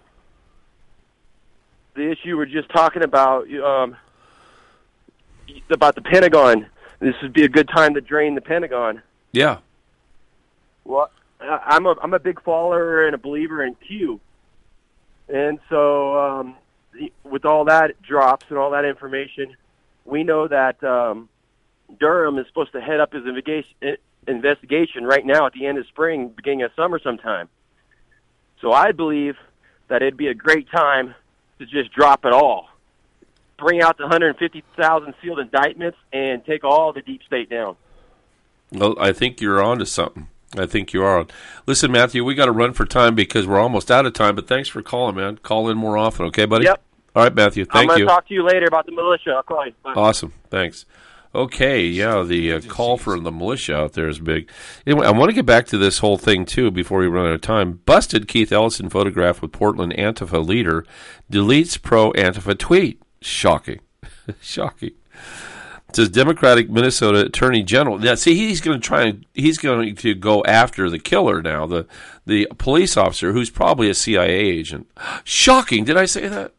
the issue we're just talking about. Um, about the Pentagon. This would be a good time to drain the Pentagon. Yeah. Well, I'm a I'm a big follower and a believer in Q, and so um, with all that drops and all that information, we know that um, Durham is supposed to head up his investigation investigation right now at the end of spring, beginning of summer sometime. So I believe that it'd be a great time to just drop it all. Bring out the one hundred fifty thousand sealed indictments and take all the deep state down. Well, I think you're on to something. I think you are. Listen, Matthew, we got to run for time because we're almost out of time, but thanks for calling, man. Call in more often, okay, buddy? Yep. All right, Matthew, thank I'm gonna you. I'm going to talk to you later about the militia. I'll call you. Bye. Awesome. Thanks. Okay, yeah, the uh, call for the militia out there is big. Anyway, I want to get back to this whole thing, too, before we run out of time. Busted Keith Ellison photograph with Portland Antifa leader deletes pro-Antifa tweet. Shocking. Shocking. It says Democratic Minnesota Attorney General. Now, see, he's going to try and he's going to go after the killer now, the the police officer who's probably a C I A agent. Shocking. Did I say that?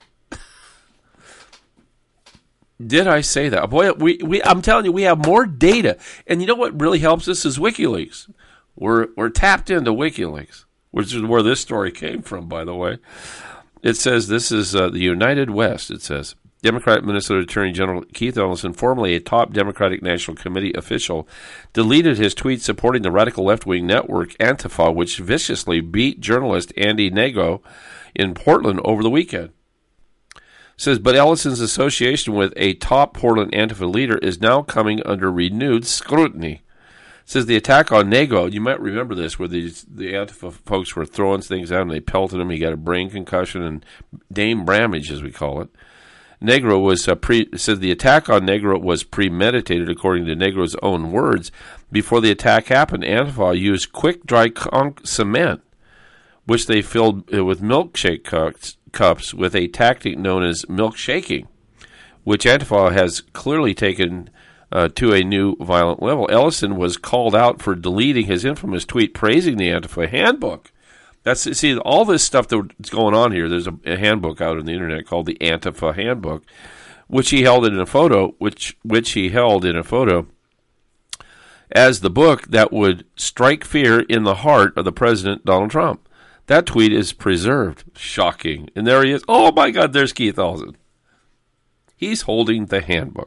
Did I say that? Boy, we, we I'm telling you, we have more data. And you know what really helps us is WikiLeaks. We're we're tapped into WikiLeaks, which is where this story came from, by the way. It says this is uh, the United West, it says. Democrat Minnesota Attorney General Keith Ellison, formerly a top Democratic National Committee official, deleted his tweet supporting the radical left-wing network Antifa, which viciously beat journalist Andy Negro in Portland over the weekend. Says, but Ellison's association with a top Portland Antifa leader is now coming under renewed scrutiny. Says the attack on Negro, you might remember this, where these, the Antifa folks were throwing things out and they pelted him. He got a brain concussion and Dame Bramage, as we call it. Negro was uh, pre said the attack on Negro was premeditated, according to Negro's own words. Before the attack happened, Antifa used quick dry conch cement, which they filled uh, with milkshake cups, cups with a tactic known as milkshaking, which Antifa has clearly taken uh, to a new violent level. Ellison was called out for deleting his infamous tweet praising the Antifa handbook. That's see all this stuff that's going on here. There's a, a handbook out on the internet called the Antifa Handbook, which he held in a photo, which which he held in a photo as the book that would strike fear in the heart of the president Donald Trump. That tweet is preserved. Shocking. And there he is. Oh my God! There's Keith Ellison. He's holding the handbook,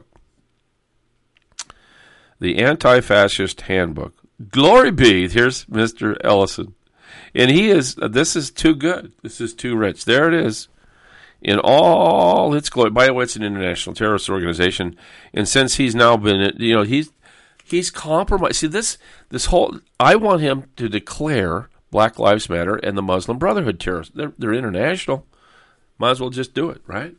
the Anti-Fascist Handbook. Glory be. Here's Mister Ellison. And he is, this is too good. This is too rich. There it is in all its glory. By the way, it's an international terrorist organization. And since he's now been, you know, he's, he's compromised. See, this, this whole, I want him to declare Black Lives Matter and the Muslim Brotherhood terrorists. They're, they're international. Might as well just do it, right?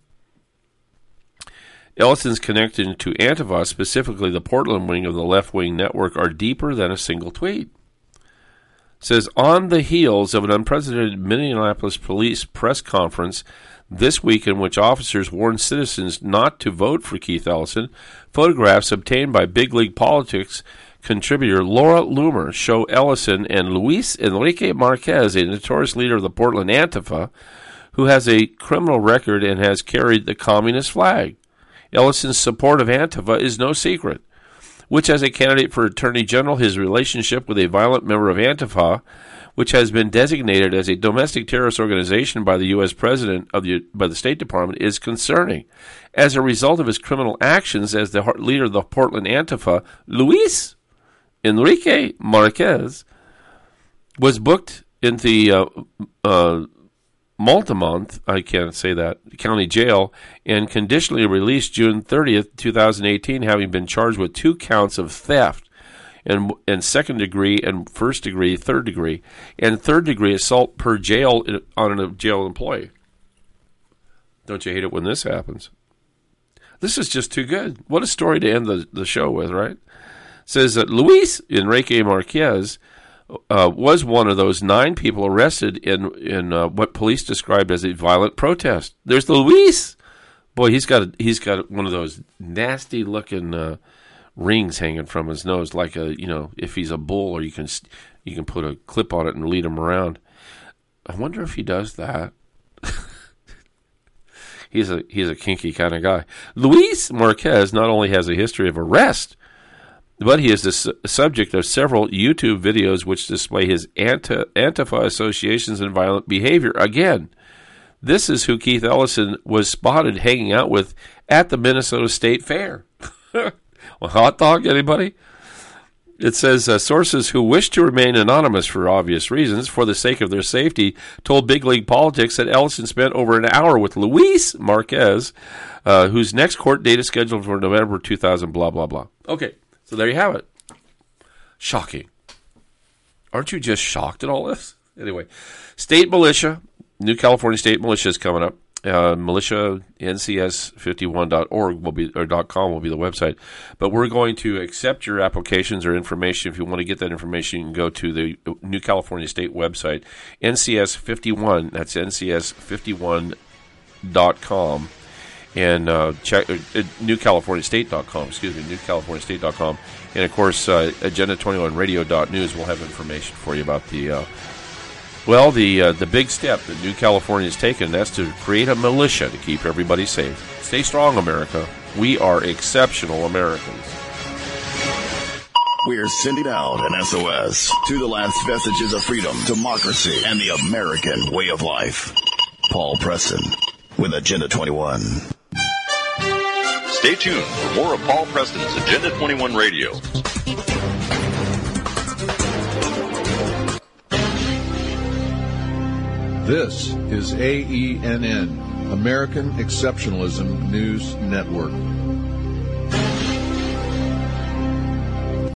Ellison's connection to Antifa, specifically the Portland wing of the left-wing network, are deeper than a single tweet. Says, on the heels of an unprecedented Minneapolis police press conference this week in which officers warned citizens not to vote for Keith Ellison, photographs obtained by Big League Politics contributor Laura Loomer show Ellison and Luis Enrique Marquez, a notorious leader of the Portland Antifa, who has a criminal record and has carried the communist flag. Ellison's support of Antifa is no secret, which as a candidate for Attorney General, his relationship with a violent member of Antifa, which has been designated as a domestic terrorist organization by the U S President of the by the State Department, is concerning. As a result of his criminal actions as the leader of the Portland Antifa, Luis Enrique Marquez was booked into the uh, uh, Altamont, I can't say that, county jail, and conditionally released June thirtieth, twenty eighteen, having been charged with two counts of theft and and second degree and first degree, third degree, and third degree assault per jail on a jail employee. Don't you hate it when this happens? This is just too good. What a story to end the, the show with, right? It says that Luis Enrique Marquez Uh, was one of those nine people arrested in in uh, what police described as a violent protest. There's the Luis. Boy, he's got a, he's got one of those nasty looking uh, rings hanging from his nose, like a you know if he's a bull, or you can you can put a clip on it and lead him around. I wonder if he does that. he's a he's a kinky kind of guy. Luis Marquez not only has a history of arrest, but he is the su- subject of several YouTube videos which display his anti- Antifa associations and violent behavior. Again, this is who Keith Ellison was spotted hanging out with at the Minnesota State Fair. Well, hot dog, anybody? It says, uh, sources who wish to remain anonymous for obvious reasons, for the sake of their safety, told Big League Politics that Ellison spent over an hour with Luis Marquez, uh, whose next court date is scheduled for November two thousand, blah, blah, blah. Okay. So there you have it. Shocking. Aren't you just shocked at all this? Anyway, state militia, New California State Militia is coming up. Uh, militia N C S fifty-one dot org will be or .com will be the website. But we're going to accept your applications or information. If you want to get that information, you can go to the New California State website, N C S fifty-one. That's N C S fifty-one dot com. And uh, check uh, new california state dot com, excuse me, new california state dot com. And, of course, uh, agenda twenty-one radio dot news will have information for you about the, uh, well, the uh, the big step that New California has taken. That's to create a militia to keep everybody safe. Stay strong, America. We are exceptional Americans. We're sending out an S O S to the last vestiges of freedom, democracy, and the American way of life. Paul Preston with Agenda twenty-one. Stay tuned for more of Paul Preston's Agenda twenty-one Radio. This is A E N N, American Exceptionalism News Network.